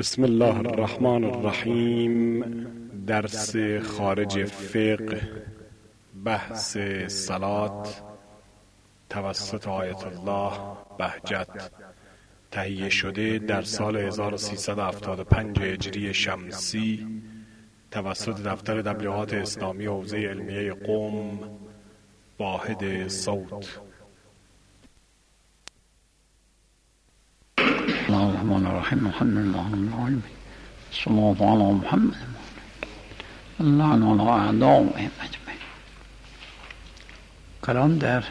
بسم الله الرحمن الرحیم. درس خارج فقه، بحث صلات توسط آیت الله بهجت، تهیه شده در سال 1375 هجری شمسی توسط دفتر تبلیغات اسلامی حوزه علمیه قم، واحد صوت. الله الرحمن الرحیم. الحمد لله رب العالمین. صلی الله علی محمد اللعن علی اعدائهم اجمعین. کلام در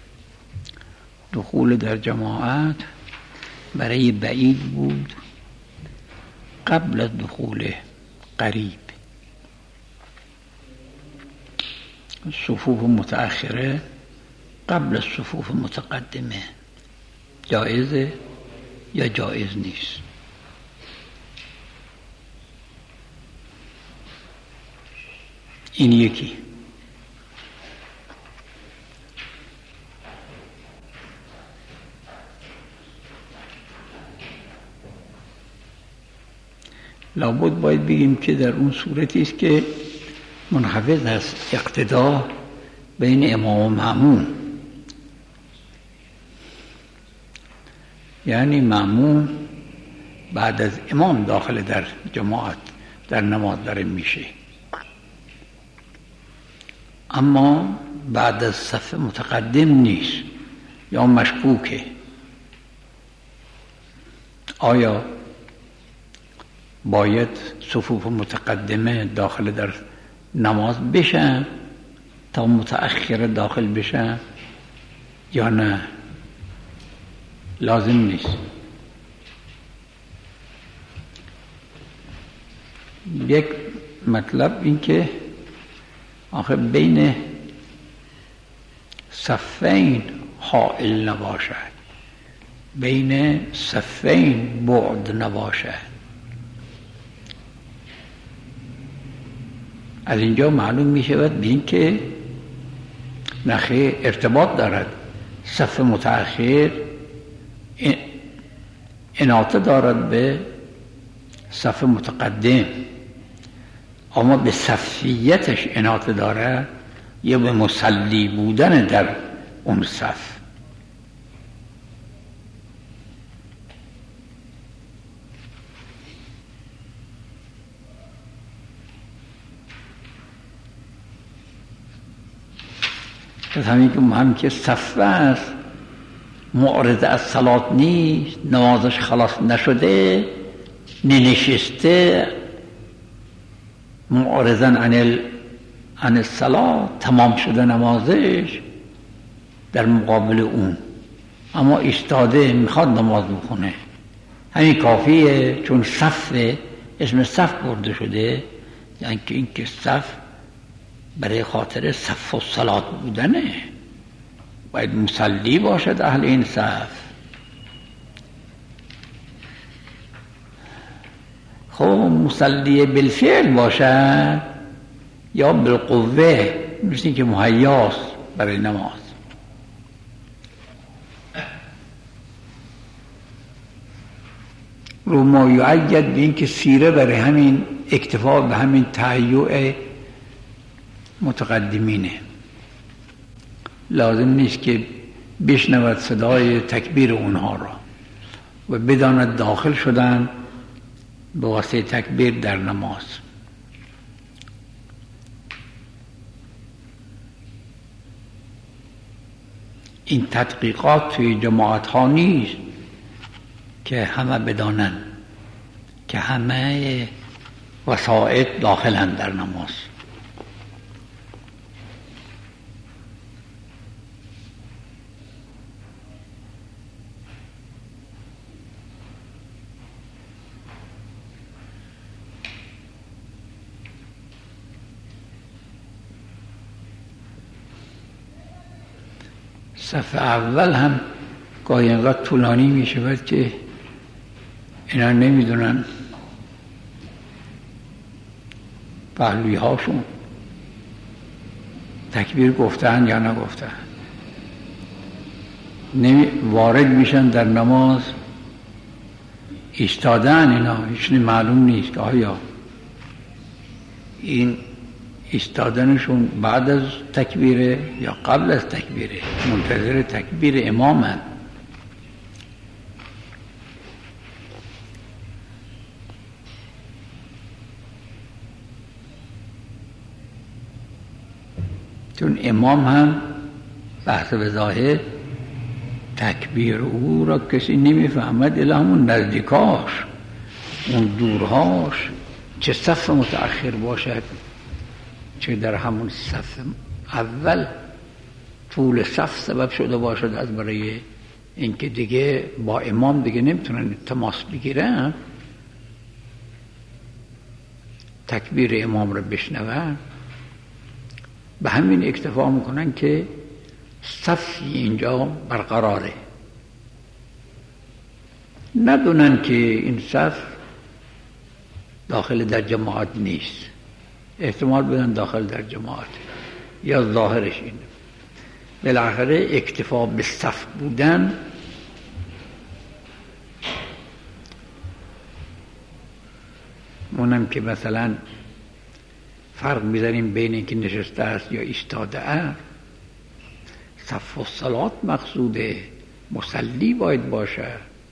دخول در جماعت برای بعید بود قبل از دخول قریب. صفوف متأخره قبل از صفوف متقدمه جایزه یا جایز نیست؟ این یکی. لابد باید بگیم که در اون صورتی است که منحفظ است اقتدا بین امام و مأموم، یعنی مأموم بعد از امام داخل در جماعت در نماز داره میشه، اما بعد از صف متقدم نیست یا مشکوکه. آیا باید صفوف متقدمه داخل در نماز بشن تا متأخر داخل بشن یا نه؟ لازم نیست. یک مطلب این که آخه بین صفین حائل نباشد، بین صفین بعد نباشد. از اینجا معلوم می شود به این که نخیر ارتباط دارد. صف متأخر اناطه دارد به صف متقدم، اما به صفیتش اناطه دارد یا به مصلی بودن در اون صف. از همین که هم که صف است معرض از صلات نیست، نمازش خلاص نشده، ننشسته معرضاً عن الصلات، تمام شده نمازش در مقابل اون، اما ایستاده میخواد نماز بخونه، همین کافیه. چون صف اسم صف برده شده، یعنی که این که صف برای خاطر صف و صلات بودنه، باید مصلی باشد اهل این صف. خب مصلی بالفعل باشد یا بالقوه، مثل که مهیاست برای نماز. رو ما یعید به این که سیره برای همین اکتفا به همین تهیع متقدمینه، لازم نیست که بشنود صدای تکبیر اونها را و بداند داخل شدن به واسطه تکبیر در نماز. این تدقیقات توی جماعت ها نیست که همه بدانن که همه وسائط داخلن در نماز. صف اول هم گاهی انقدر طولانی می شود که اینا نمیدونن پهلوی هاشون تکبیر گفتن یا نگفتن. وارد میشن در نماز، ایستادن اینا هیچ معلوم نیست که آیا این ایستادنشون بعد از تکبیره یا قبل از تکبیره، منتظر تکبیر امامن. چون امام هم بحث به ظاهر تکبیر او را کسی نمیفهمد الا همون نزدیکاش، اون دورهاش، چه صف متأخر باشد چه در همون صف اول طول صف سبب شده باشد از برای اینکه دیگه با امام دیگه نمیتونن تماس بگیرن، تکبیر امام را بشنون، به همین اکتفا میکنن که صفی اینجا برقراره، ندونن که این صف داخل در جماعت نیست، احتمال بدن داخل در جماعت یا ظاهرش اینه. بالاخره اکتفا به صف بودن اونم که مثلا فرق می‌ذاریم بین اینکه نشسته است یا ایستاده است. صف الصلات مقصوده، مصلی باید باشه.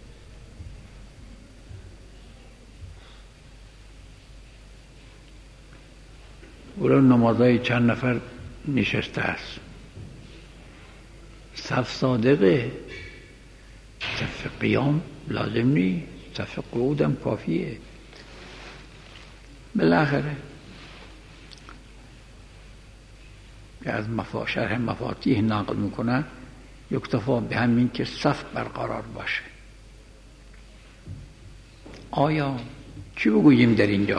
ولو نمازهای چند نفر نشسته است، صف صادقه، صف قیام لازم نیست، صف قعود هم کافیه. بالاخره که از شرح مفاتیح نقل میکنه یکتفا به همین که صف برقرار باشه. آیا چی بگوییم در اینجا؟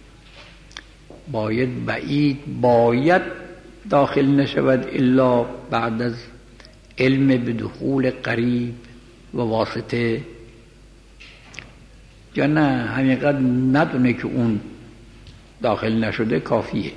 باید بعید باید داخل نشود الا بعد از علم به دخول قریب و واسطه، یا نه همینقدر ندونه که اون داخل نشده کافیه؟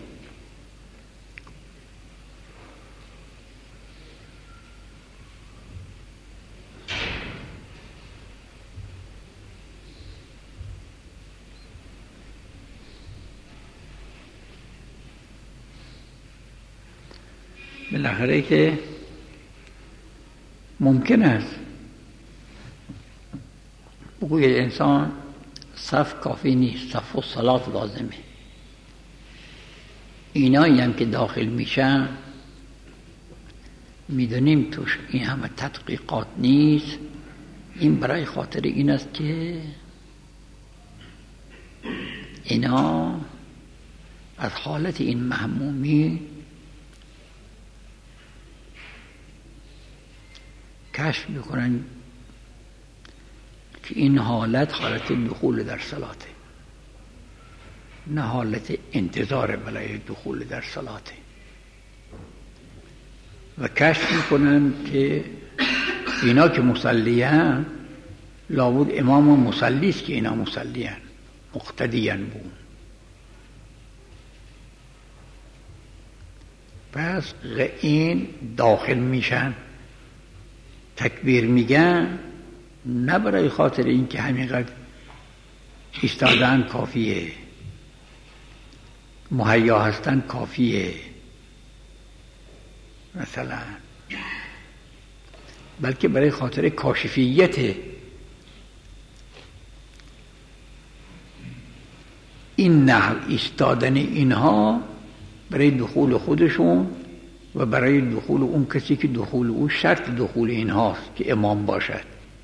بالاخره که ممکن است بگوید انسان صف کافی نیست، صف و صلات لازمه. اینایی هم که داخل میشن میدونیم توش این همه تدقیقات نیست. این برای خاطر این است که اینا از حالت این محمومی کشف میکنن که این حالت دخول در صلاته، نه حالت انتظار برای دخول در صلاته. و کشف میکنن که اینا که مصلیان لابد امام مصلی است که اینا مصلیان مقتدیان بود. پس این داخل میشن تکبیر میگن نه برای خاطر این که همینقدر ایستادن کافیه، مهیا هستن کافیه مثلا، بلکه برای خاطر کاشفیت این نحو ایستادن اینها برای دخول خودشون و برای دخول اون کسی که دخول او شرط دخول اینهاست که امام باشد،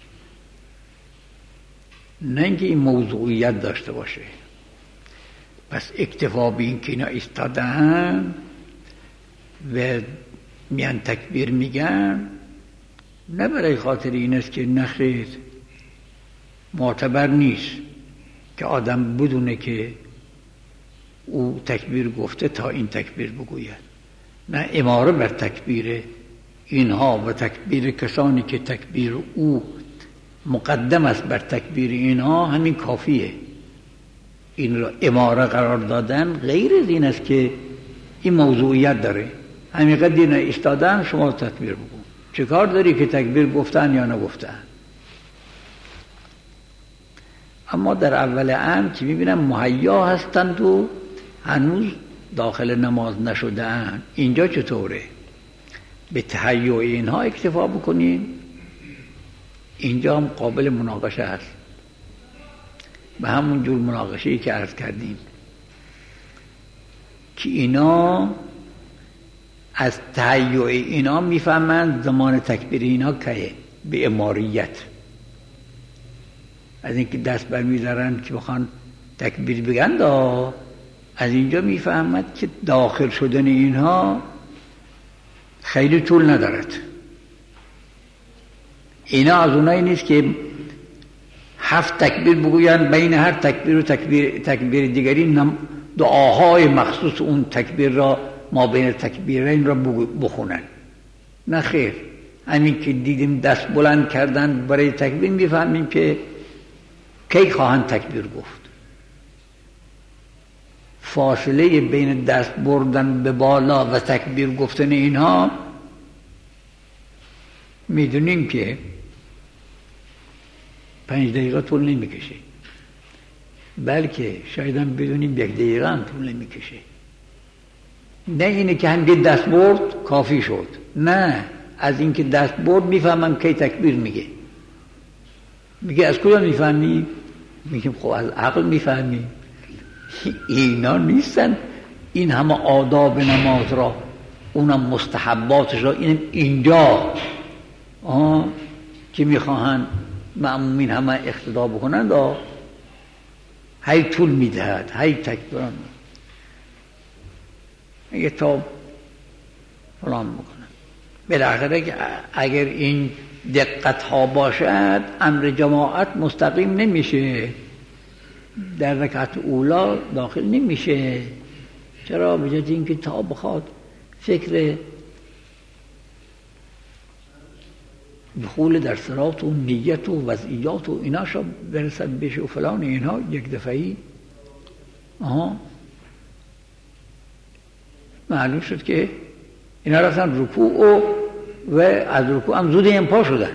نه اینکه این موضوعیت داشته باشه. پس اکتفا به این که اینا ایستادن و میان تکبیر میگن نه برای خاطر این است که نخیر معتبر نیست که آدم بدونه که او تکبیر گفته تا این تکبیر بگوید، نه اماره بر تکبیر اینها و تکبیر کسانی که تکبیر او مقدم است بر تکبیر اینها همین کافیه. این را اماره قرار دادن غیر از این است که این موضوعیت داره. همینقدر این ایستادن شما تکبیر بگو، چه کار داری که تکبیر گفتن یا نگفتن؟ اما در اول امر که میبینم مهیا هستند و هنوز داخل نماز نشده‌اند، اینجا چطوره؟ به تهیع اینها اکتفا بکنیم. اینجا هم قابل مناقشه است، به همون جور مناقشه‌ای که عرض کردیم که اینا از تهیع اینا میفهمند زمان تکبیر اینا که به اماریت، از اینکه دست برمی‌دارن که بخوان تکبیر بگن، از اینجا میفهمد که داخل شدن اینها خیلی طول ندارد. اینا از اونایی نیست که 7 تکبیر بگوین، بین هر تکبیر و تکبیر دیگری دعاهای مخصوص اون تکبیر را ما بین تکبیرین را بخونن. نه خیر، همین که دیدیم دست بلند کردن برای تکبیر میفهمیم که کی خواهند تکبیر گفت. فاصله بین دست بردن به بالا و تکبیر گفتن اینها میدونیم که 5 دقیقه طول نمیکشه، بلکه شاید هم بدونیم 1 دقیقه هم طول نمیکشه. نه اینه که هم دست برد کافی شد، نه، از اینکه دست برد میفهمم کی تکبیر میگه. میگه از کجا میفهمی؟ میگیم خب از عقل میفهمی. اینا نیستن. این همه آداب نماز را، اونم مستحباتش را، اینجا که میخواهند مأمومین همه اقتدا بکنند، هی طول میدهد، هی تکبیر میگه تا فلان بکنن. بالاخره اگر این دقت ها باشد امر جماعت مستقیم نمیشه، در رکعت اولا داخل نمیشه. چرا؟ بجد این که تا بخواد فکر دخول در صراط و نیت و وضعیات و اینا شا برسد بشه و فلان اینها یک دفعی معلوم شد که اینا رفتن رکوع و از رکوع هم زود این پا شدن،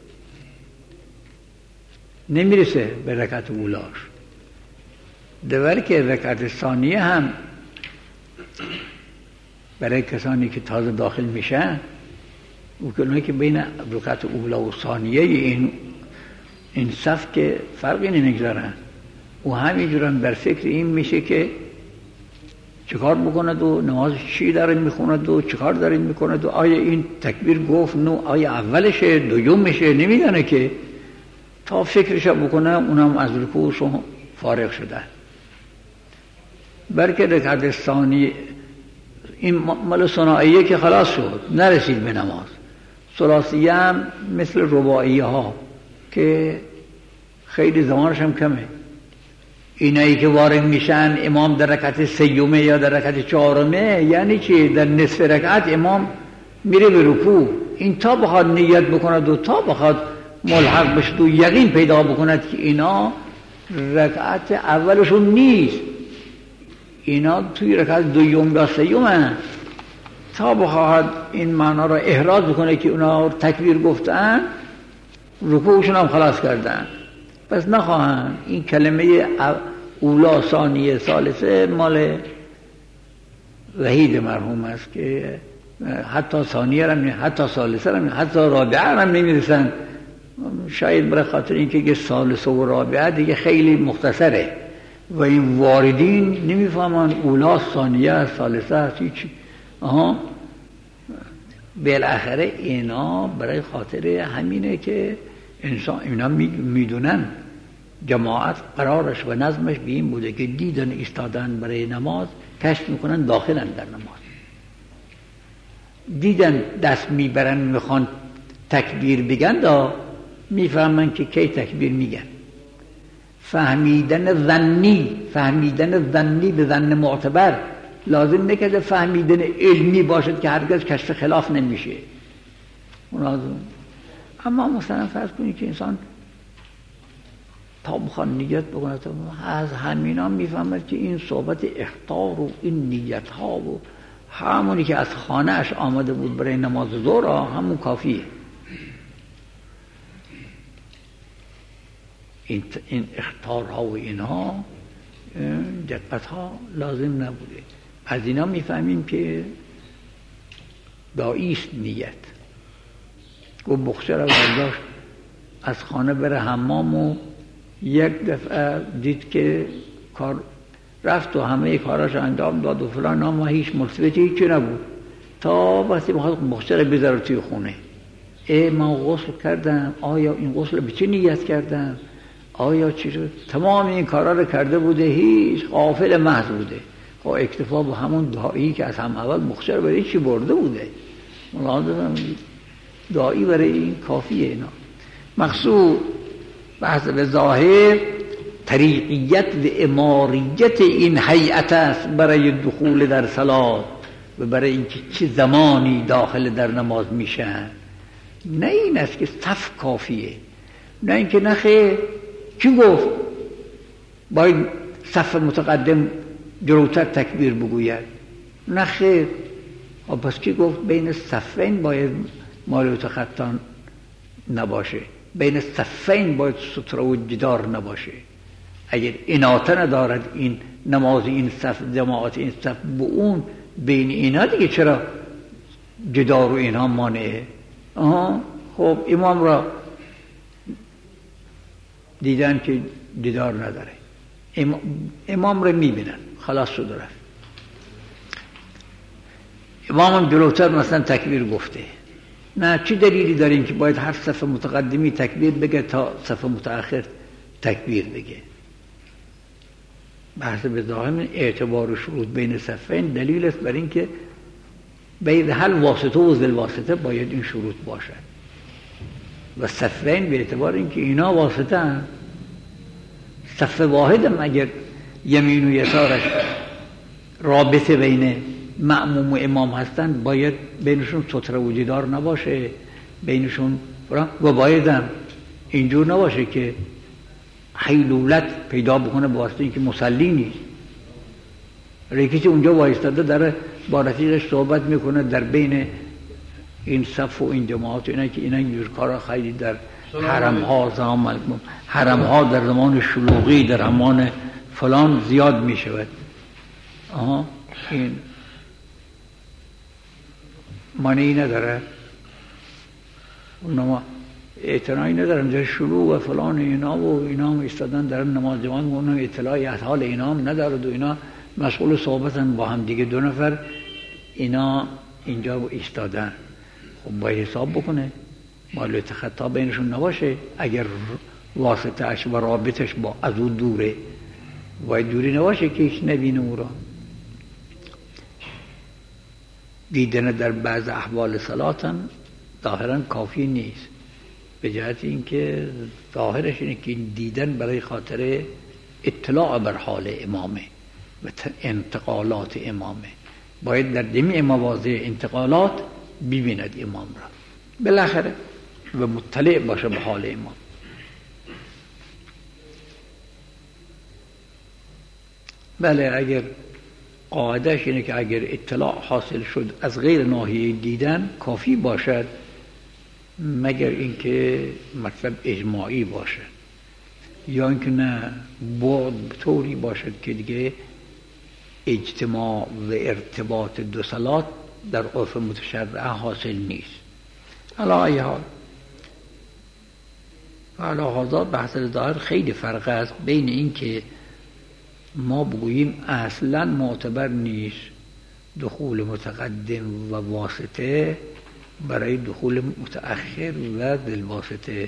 نمیرسه به رکعت اولاش. دوباره که رکعت ثانیه هم برای کسانی که تازه داخل میشن، اونایی که بین رکعت اولا و ثانیه این صف که فرقی نمیگذارن، و همینجورم بر فکر این میشه که چیکار بکند و نماز چی داره میخوند و چیکار داره میکند و آیا این تکبیر گفت نو آیا اولشه دومشه، نمیدانه که تا فکرش بکنه اونم از رکوعش فارغ شدن. بلکه رکعت ثانی این مال ثنائیه که خلاص شد، نرسید به نماز. ثلاثیه هم مثل رباعیه ها که خیلی زمانش هم کمه. اینایی که وارد میشن امام در رکعت سیومه یا در رکعت چهارمه، یعنی چی؟ در نصف رکعت امام میره به رکوع، این تا بخواد نیت بکند و تا بخواد ملحق بشد و یقین پیدا بکند که اینا رکعت اولشون نیست، اینا توی رکعت دوم یا سیومه، تا بخواهد این معنا را احراز بکنه که اونا تکبیر گفتن، رکوعشون هم خلاص کردن، پس نخواهند. این کلمه اولا ثانیه ثالثه مال وحید مرحوم است که حتی ثانیه هم حتی ثالثه هم حتی رابعه هم نمیرسن. شاید برای خاطر اینکه یه ثالثه و رابعه دیگه خیلی مختصره و این واردین نمیفهمن اولا ثانیه ثالثه است هیچی. بالاخره اینا برای خاطر همینه که انسان اینا میدونن جماعت قرارش و نظمش به این بوده که دیدن ایستادن برای نماز کشف میکنن داخلن در نماز، دیدن دست میبرن میخوان تکبیر بگن میفهمن که کی تکبیر میگن. فهمیدن ظنی به ظن معتبر لازم نکرده فهمیدن علمی باشد که هرگز کشف خلاف نمیشه. اما مثلا فرض کنید که انسان تا بخواد نیت بکنه، از همینا میفهمد که این صحبت اخطار و این نیت ها و همونی که از خانه اش آمده بود برای نماز ظهر همون کافیه. این اخطارها و اینها دقتها لازم نبوده. از اینا میفهمیم که داییست نیت. گفت بخچه رو برداشت از خانه بره حمام و یک دفعه دید که کار رفت و همه کاراش انجام داد و فلان، اما هیچ مثبتی هیچی نبود تا وقتی بخواد بخچه رو بذاره توی خونه. من غسل کردم، آیا این غسل به چه نیت کردم، آیا چی شد؟ تمام این کارا رو کرده بوده، هیچ، غافل محض بوده. خب اکتفا با همون دایی که از هم اول بخچه رو برای چی برده بوده، ملاحظه دایی برای این کافیه. اینا مقصود بحث به ظاهر طریقیت و اماریت این هیئت است برای دخول در صلات و برای اینکه چه زمانی داخل در نماز میشن. نه این است که صف کافیه، نه اینکه نخیر کی گفت باید صف متقدم جلوتر تکبیر بگوید، نخیر. پس کی گفت بین صفین باید مالیات خطان نباشه، بین صفین باید ستره و جدار نباشه؟ اگر اناطه ندارد این نماز این صف، جماعت این صف به اون بین اینا، دیگه چرا جدار و اینها مانعه؟ خب امام را دیدن که جدار نداره، امام را میبینن، خلاص شد رفت. امام هم جلوتر مثلا تکبیر گفته، نه چی دلیلی داریم که باید هر صف متقدمی تکبیر بگه تا صف متأخر تکبیر بگه؟ بحث به ظاهر اعتبار شروط بین صفین دلیل است بر این که بین هر واسطه و ذل واسطه باید این شروط باشد و صفین به اعتبار اینکه اینا واسطه هم. صف واحد هم اگر یمین و یسارش رابطه بین مأموم و امام هستن، باید بینشون ستره و جدار نباشه، بینشون و باید هم اینجور نباشه که حیلولت پیدا بکنه با واسطه اینکه مصلی نیست. کسی اونجا وایستاده داره با رفیقش صحبت میکنه در بین این صف و این جماعت، اینا که اینا اینجور کارا خیلی در حرم ها در زمان شلوغی، در زمان فلان زیاد میشود. این معنی نداره، اونما اعتنایی ندارن در شروع و فلان اینا و اینا هم ایستادن در نماز جماعت، اونم اطلاعی از حال اینا هم ندارد و اینا مشغول صحبتن با هم دیگه، دو نفر اینا اینجا ایستادن. خب باید حساب بکنه، مالیات خطا بینشون نباشه. اگر واسطهش و رابطش با از اون دوره، باید دوری نباشه که هیچ نبینه او را. دیدن در بعض احوال صلات هم ظاهرا کافی نیست، به جهت اینکه ظاهرش اینه که این دیدن برای خاطر اطلاع بر حال امامه و انتقالات امامه. باید در جميع مواضع انتقالات ببیند امام را بالاخره و مطلع باشه به حال امام. بله، اگر قاعدهش اینه که اگر اطلاع حاصل شد از غیر ناحیه دیدن کافی باشد، مگر اینکه مطلب اجماعی باشد، یا اینکه نه بعد طوری باشد که دیگه اجتماع و ارتباط دو صلات در عرف متشرعه حاصل نیست. علی ای حال علی هذا بحث ظاهر خیلی فرق است بین این که ما بگوییم اصلا معتبر نیست دخول متقدم و واسطه برای دخول متأخر و بالواسطه،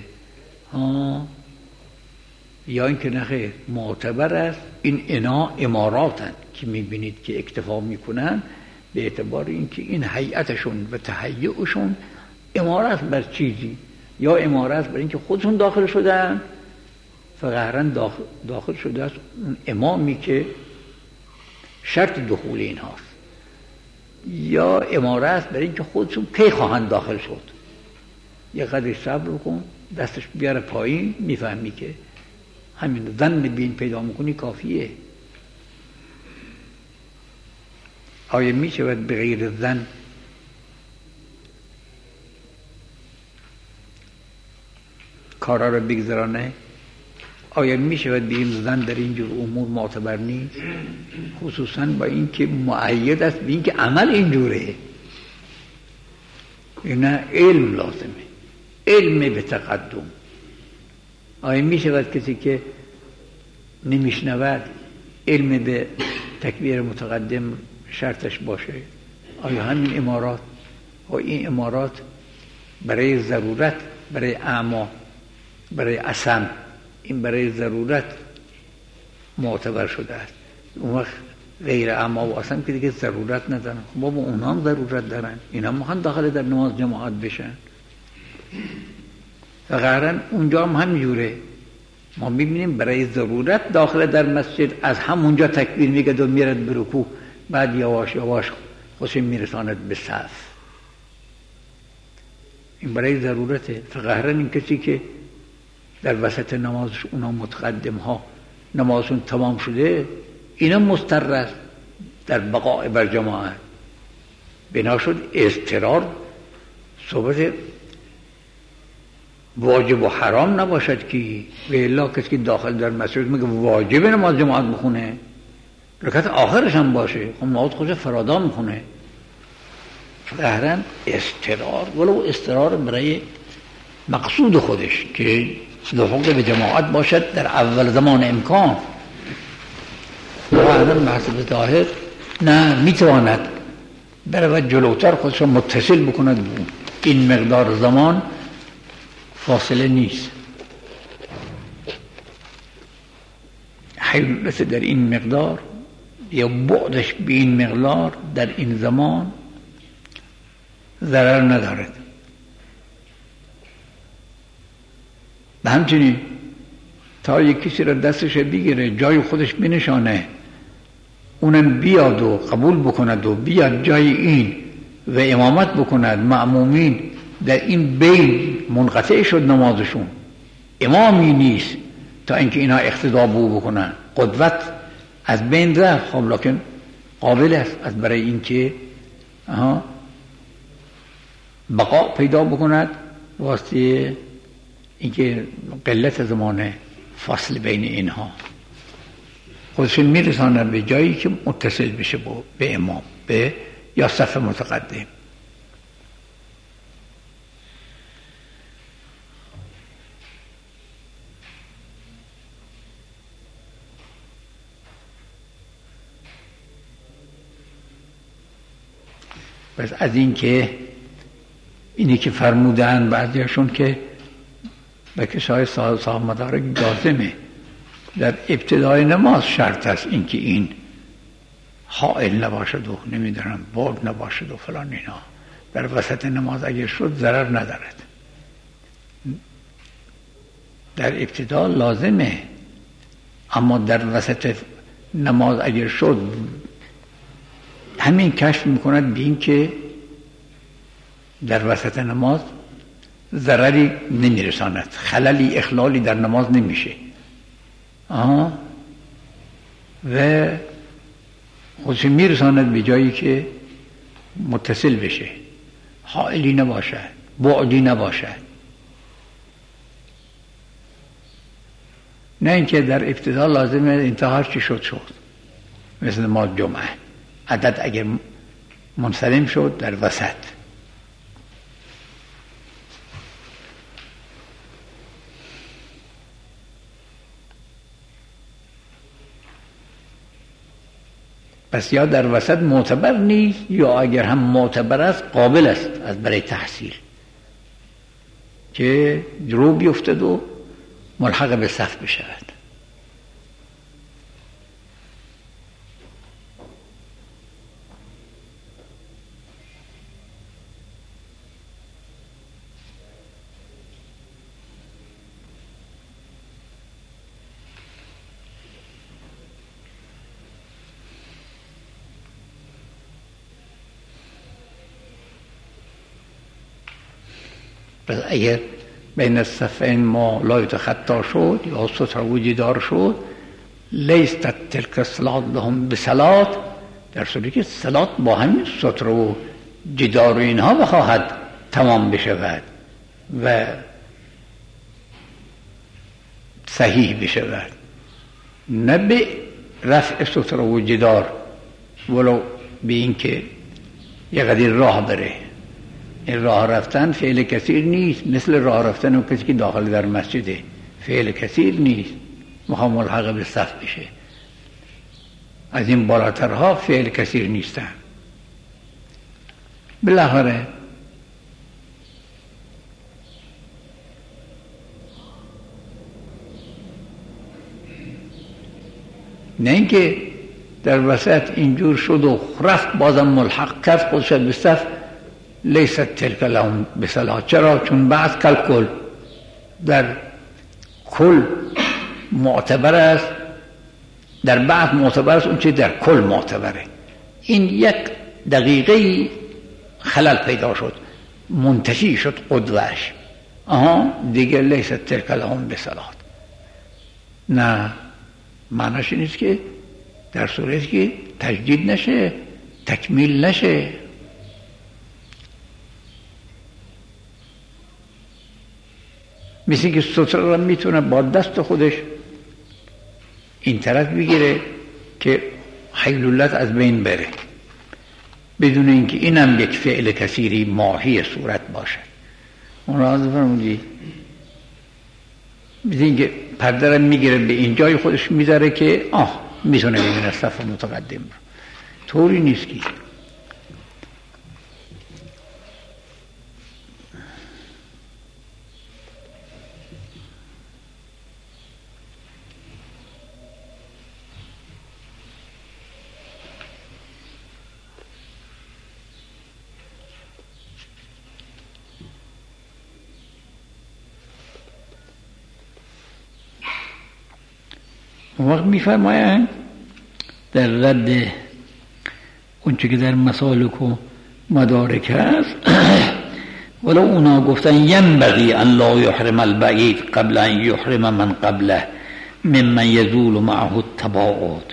یا اینکه نخیر معتبر است. این اینا اماراتن که میبینید که اکتفا میکنن به اعتبار اینکه این هیئتشون و تهیئشون امارت بر چیزی، یا امارت بر اینکه خودشون داخل شدن فقهرن داخل شده است اون امامی که شرط دخول این هاست، یا امارت بر اینکه خودشون کی خواهند داخل شد. یه قدر صبر کن، دستش بیاره پایین، میفهمی که همین ظن بین پیدا میکنی کافیه. آیا میشود به غیر ظن کارا رو بگذرانه؟ آیا می شود بیل زدن در اینجور امور معتبر نیست؟ خصوصا با اینکه مؤید است به اینکه عمل اینجوره. نه علم لازمه، علم به تقدم. آیا می شود کسی که نمیشنود علم به تکبیر متقدم شرطش باشه؟ آیا همین امارات و این امارات برای ضرورت، برای اعما، برای اصم، این برای ضرورت معتبر شده است. اون وقت غیر اعما و اصم که دیگه ضرورت ندارن. خب بابا اونها هم ضرورت دارن، اینا میخوان داخل در نماز جماعت بشن و قهرن اونجا هم همینجوره. ما میبینیم برای ضرورت داخل در مسجد از همونجا تکبیر میگه و میرد به رکوع، بعد یواش یواش خودش میرساند به صف. این برای ضرورته. فقهرن این کسی که در وسط نمازش اونا متقدم ها نمازشون تمام شده، اینا مضطر است در بقاء بر جماعت. بنا شد اضطرار صحبت واجب و حرام نباشد که و الا کسی که داخل در مسجد میگه واجب نماز جماعت بخونه، رکعت آخرش هم باشه، خب نماز خودش فرادا میخونه. ظاهرا اضطرار، ولو اضطرار برای مقصود خودش که لحوق به جماعت باشد در اول زمان امکان، ظاهرا محسب ظاهر نه میتواند برود جلوتر خودش را متصل بکند به این مقدار زمان فاصله نیست. حیلت در این مقدار یا بعدش به این مقدار در این زمان ضرر ندارد. و همچنین تا یک کسی را دستش بگیره جای خودش بنشانه، اونم بیاد و قبول بکند و بیاد جای این و امامت بکند، مأمومین در این بین منقطع شد نمازشون، امامی نیست تا اینکه اینا اقتدا بو بکنن، قدوت از بین رفت. خب لکن قابل است از برای اینکه بقا پیدا بکند واسطه اینکه قلت زمانه فاصله بین اینها خودشون میرسانن به جایی که متصل بشه به امام، به یا صف متقدم. پس از اینی که فرمودن بعضیشون که به کسای صاحب مدارک لازمه در ابتدای نماز شرط است اینکه این حائل نباشد و نمیدونم بعد نباشد و فلان اینا، در وسط نماز اگر شد ضرر ندارد. در ابتدا لازمه، اما در وسط نماز اگر شد همین کشف میکند به این که در وسط نماز ضرری نمیرساند، خللی اخلالی در نماز نمیشه و خودش میرساند به جایی که متصل بشه، حائلی نباشد، بعدی نباشد. نه اینکه در ابتدا لازمه انتها چی شد مثل نماز جمعه عدد اگر منسلم شد در وسط. پس یا در وسط معتبر نیست یا اگر هم معتبر است قابل است از برای تحصیل که رو بیفتد و ملحق به صف بشود. پس اگر بین الصفین ما لا یتخطا شد یا ستر وجودار شد، لیست تلک الصلاة لهم بصلاة، در صورتی که صلاة با همین ستر و جدار و اینها بخواهد تمام بشود و صحیح بشود، نه به رفع ستره و جدار، ولو به این که یه قدر راه بره. این راه رفتن فعل کثیر نیست، مثل راه رفتن اون کسی که داخل در مسجده، فعل کثیر نیست، میخوام ملحق به صف بشه. از این بالاترها فعل کثیر نیستن. بالاخره نه اینکه در وسط اینجور شد و رفت بازم ملحق کرد خودش به صف، لیست تلک لهم بصلاة. چرا؟ چون بعض کل در کل معتبر است، در بعض معتبر است اون چه در کل معتبره. این یک دقیقه خلل پیدا شد، منتشی شد قدوهش، دیگه لیست تلک لهم بصلاة. نه، معنیش نیست که در صورتی که تجدید نشه، تکمیل نشه. مثل که ستره را میتونه با دست خودش این طرف بگیره که حیلولت از بین بره، بدون اینکه اینم یک فعل کثیری ماهی صورت باشه. اون را فرمودی مثل اینکه پرده را میگیره به این جای خودش میذاره که میتونه ببینه صف متقدم رو. طوری نیست که وقت میفرمایند در رد اونچه که در مسالک و مدارک هست ولو اونا گفتن ینبغی ان لا یحرم البعید قبل ان یحرم من قبله ممن یزول معه التباعد.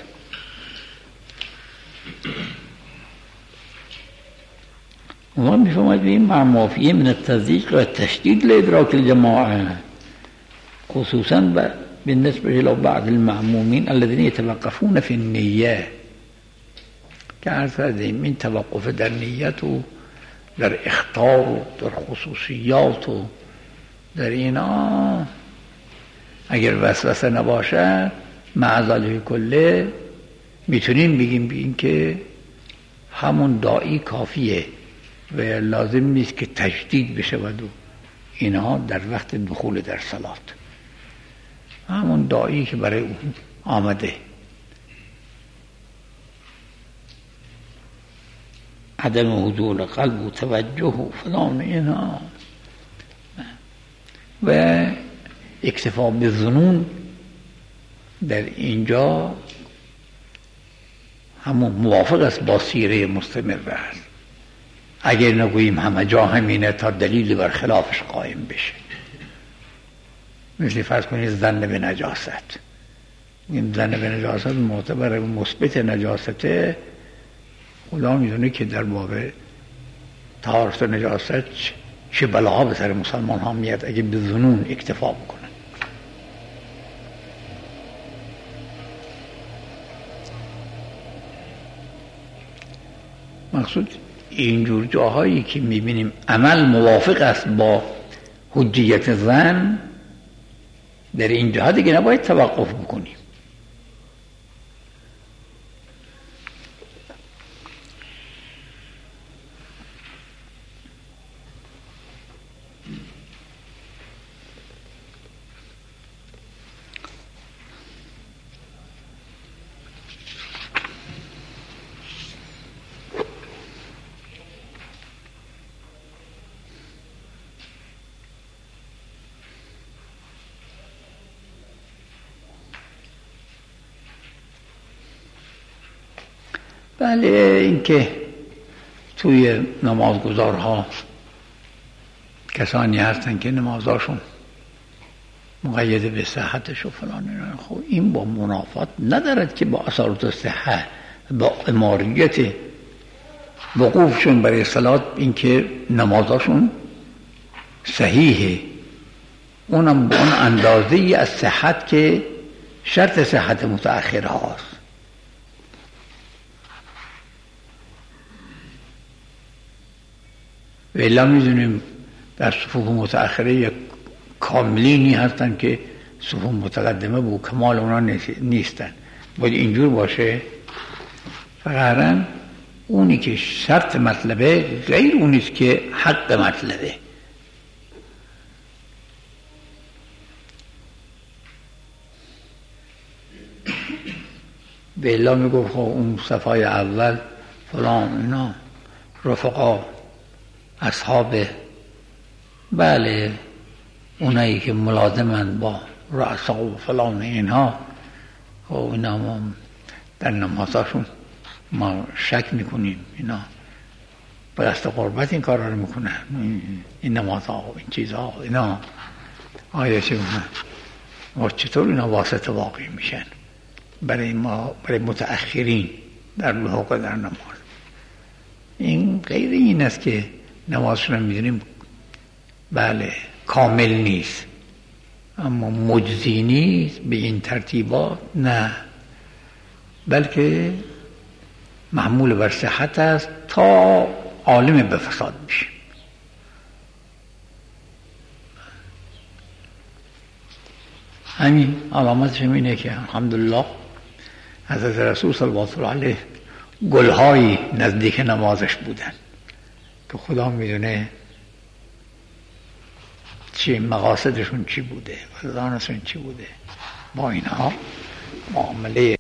وقت میفرماید به این معمافیه من التضییق و تشدید لادراک الجماعه، خصوصا بالنسبة إلى بعض المعمومين الذين يتوقفون في النية، که عرض کردیم این توقف در نیت و در اخطار و در خصوصیات و در اینا اگر وسوسه نباشه معذاله کله میتونیم بگیم به این که همون داعی کافیه و لازم نیست که تجدید بشود و اینها در وقت دخول در صلات. همون داعی که برای اون آمده، عدم حضور قلب و توجه و فلان اینها و اکتفا به ظنون در اینجا همون موافق است با سیره مستمر است. اگر نگوییم همه جا همینه تا دلیل بر خلافش قائم بشه. مثل فرض کنید ظن به نجاست، این ظن به نجاست معتبر مثبت نجاسته، خدا میدونه که در باب طهارت نجاست چه بلاها به سر مسلمان ها میاد اگه به ظنون اکتفا بکنن. مقصود اینجور جاهایی که میبینیم عمل موافق است با حجیت ظن، در این جاها دیگه نباید توقف بکنیم. بله، اینکه توی نمازگزارها کسانی هستن که نمازاشون مقید به صحتش و فلان، خب این با منافات ندارد که با اثرات صحت با اماریت وقوفشون برای صلات اینکه نمازاشون صحیحه اونم به اون اندازه از صحت که شرط صحت متأخر هاست. و الا میدونیم در صفوف متأخره یک کاملینی هستن که صفوف متقدمه به کمال اونا نیستن. باید اینجور باشه. فقط اونی که شرط مطلبه غیر اونیست که حق مطلبه. به الا میگفت اون صفای اول فلان اینا رفقا اصحاب، بله اونایی که ملازمن با رؤسا و فلان اینها، و اینا ما در نمازاشون ما شک میکنیم اینا به دست قربت این کار رو میکنن، این نمازها و این چیزها اینا آیا چه و چطور اینا واسطه واقعی میشن برای ما، برای متأخرین در حقوق در نماز. این غیر این است که نمازشون میدونیم بله کامل نیست اما مجزی نیست به این ترتیبات، نه، بلکه محمول بر صحت است تا عالم به فساد بشه. همین علامتش اینه که الحمدلله حضرت رسول صلی الله علیه گلهایی نزدیک نمازش بودن که خدا میدونه چی مقاصدشون چی بوده و دانشون چی بوده. با اینها معامله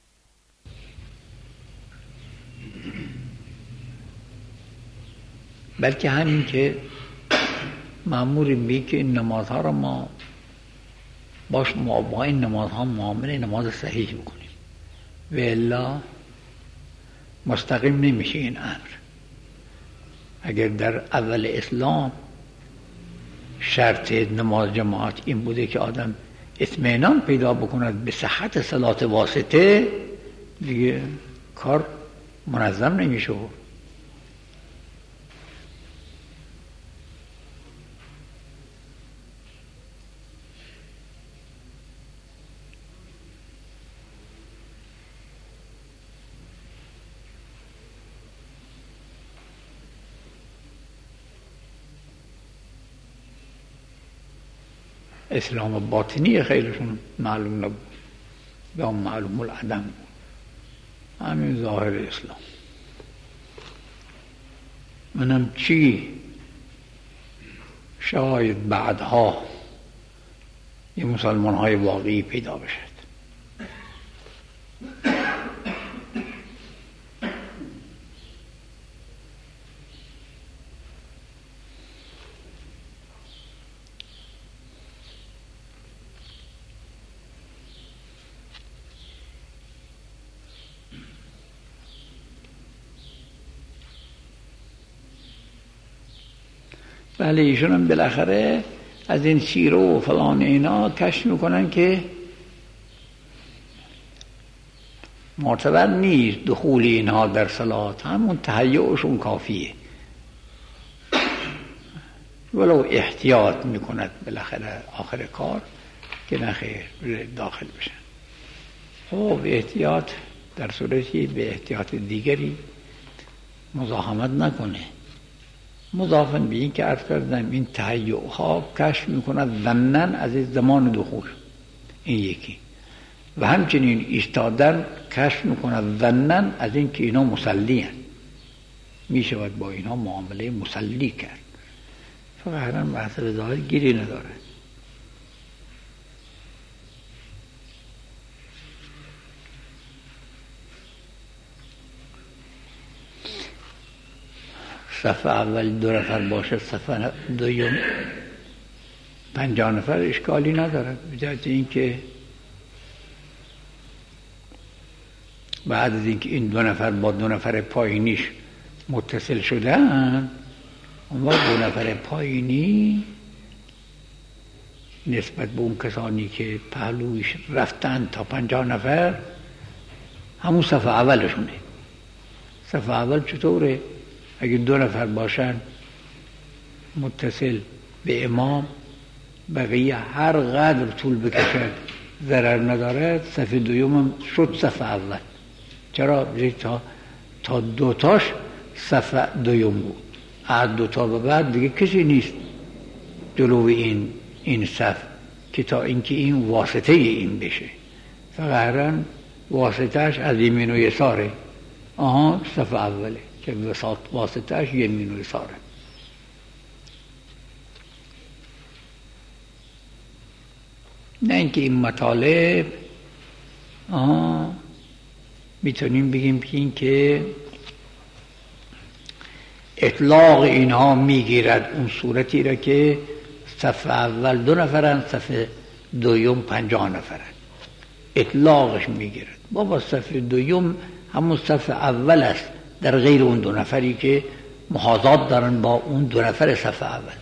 بلکه همین که مأموریم بی که این نمازها رو ما با این نمازها معامله نماز صحیح بکنیم و الا مستقیم نمیشه این امر. اگر در اول اسلام شرط نماز جماعت این بوده که آدم اطمینان پیدا بکند به صحت صلات واسطه، دیگه کار منظم نمیشه. اسلام باطنی خیلیشون معلوم نبود یا معلوم العدم بود، همین ظاهر اسلام. منم چی شاید بعدها یه مسلمان های واقعی پیدا بشد. بله ایشون هم بالاخره از این سیره و فلان اینا کشف میکنن که معتبر نیست دخول اینها در صلات، همون تهیعشون کافیه، ولو احتیاط میکند بالاخره آخر کار که نخیر داخل بشن. خب احتیاط در صورتی به احتیاط دیگری مزاحمت نکنه. مضافاً به این که عرض کردم این تهیعها کشف میکند ظنن از زمان دخول، این یکی، و همچنین ایستادن کشف میکند ظنن از این که اینا مسلی هستند، میشود با اینا معامله مسلی کرد. فقط هم بحث به ظاهر گیری نداره. صف اول 2 نفر باشه، صف دوم 50 نفر اشکالی نداره، به جهت اینکه بعد از اینکه این 2 نفر با 2 نفر پایینیش متصل شدن، اون وقت 2 نفر پایینی نسبت به اون کسانی که پهلویش رفتن تا 50 نفر همون صف اولشونه. صف اول چطوره؟ اگه 2 نفر باشن متصل به امام بقیه هر قدر طول بکشد ضرر ندارد، صف دوم هم شد صف اول. چرا؟ تا دوتاش صف دوم بود، از دوتا به بعد دیگه کسی نیست جلو این صف که تا اینکه این واسطه این بشه. فقط واسطهش از یمین و یساره. صف اوله که واسطهش یمین و یساره. نه اینکه این مطالب میتونیم بگیم که این که اطلاق اینها میگیرد اون صورتی را که صف اول 2 نفرن، صف دوم 50 نفرن. اطلاقش میگیرد. بابا صف دوم همون صف اول است، در غیر اون 2 نفری که محاذات دارن با اون 2 نفر صف اول.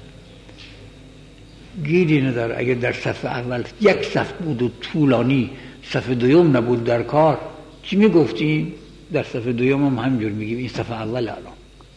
گیری نداره. اگر در صف اول یک صف بود و طولانی، صف دوم نبود در کار، چی میگفتیم؟ در صف دوم هم همجور میگیم این صف اول. الان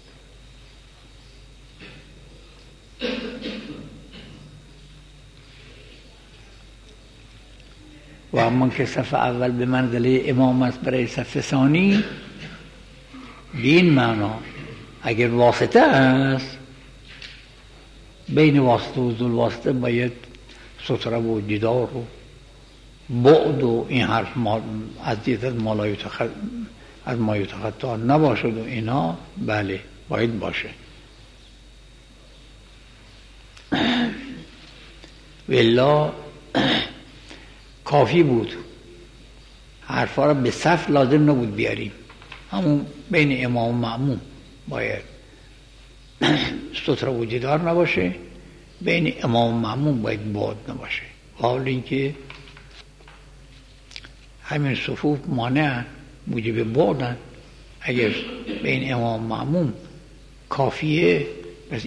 و اما که صف اول به منزله امام است برای صف ثانی، به این معنا اگر واسطه است، بین واسطه و ذو الواسطه باید ستره و جدار و بعد و این حرف از ما یتخطا نباشد و اینا. بله باید باشه. والله کافی بود، حرفا را به صف لازم نبود بیاریم. همون بین امام و مأموم باید ستره و جدار نباشه، بین امام و مأموم باید بعد نباشه. حال اینکه همین صفوف مانع موجب بعدن. اگر بین امام و مأموم کافیه، بس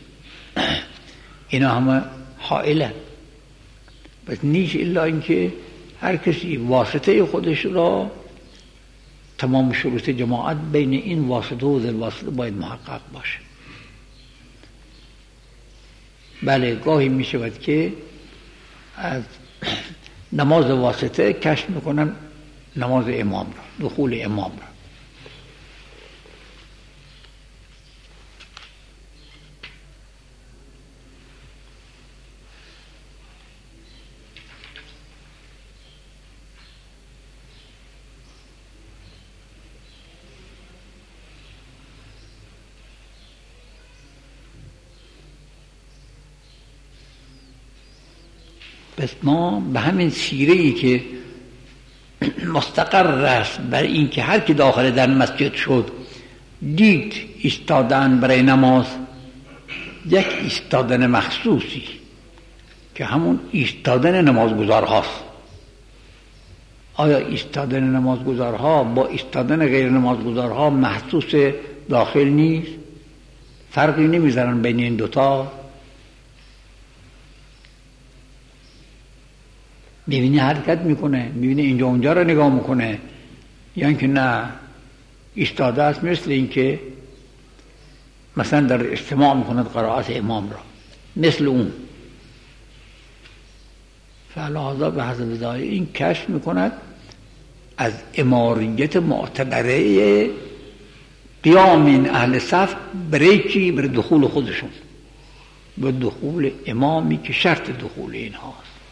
اینا همه حائلن. بس نیست الا اینکه هر کسی واسطه خودش را، تمام شروط جماعت بین این واسطه و ذل واسطه باید محقق باشه. بله گاهی می شود که از نماز واسطه کشف میکنن نماز امام را، دخول امام را. پس ما به همین سیره‌ای که مستقر است بر این که هر که داخل در مسجد شد دید ایستادن برای نماز، یک ایستادن مخصوصی که همون ایستادن نمازگزارهاست. آیا ایستادن نمازگزارها با ایستادن غیر نمازگزارها محسوس داخل نیست؟ فرقی نمیذارن بین این دوتا؟ میبینی حرکت میکنه، میبینی اینجا اونجا رو نگاه میکنه، یا اینکه نه ایستاده است، مثل اینکه مثلا در اجتماع میکند قرائت امام را، مثل اون. فلحاظا به حسب ذالک این کشف میکند از اماریت معتبره قیام این اهل صف برای چی؟ برای دخول خودشون، به دخول امامی که شرط دخول این هاست.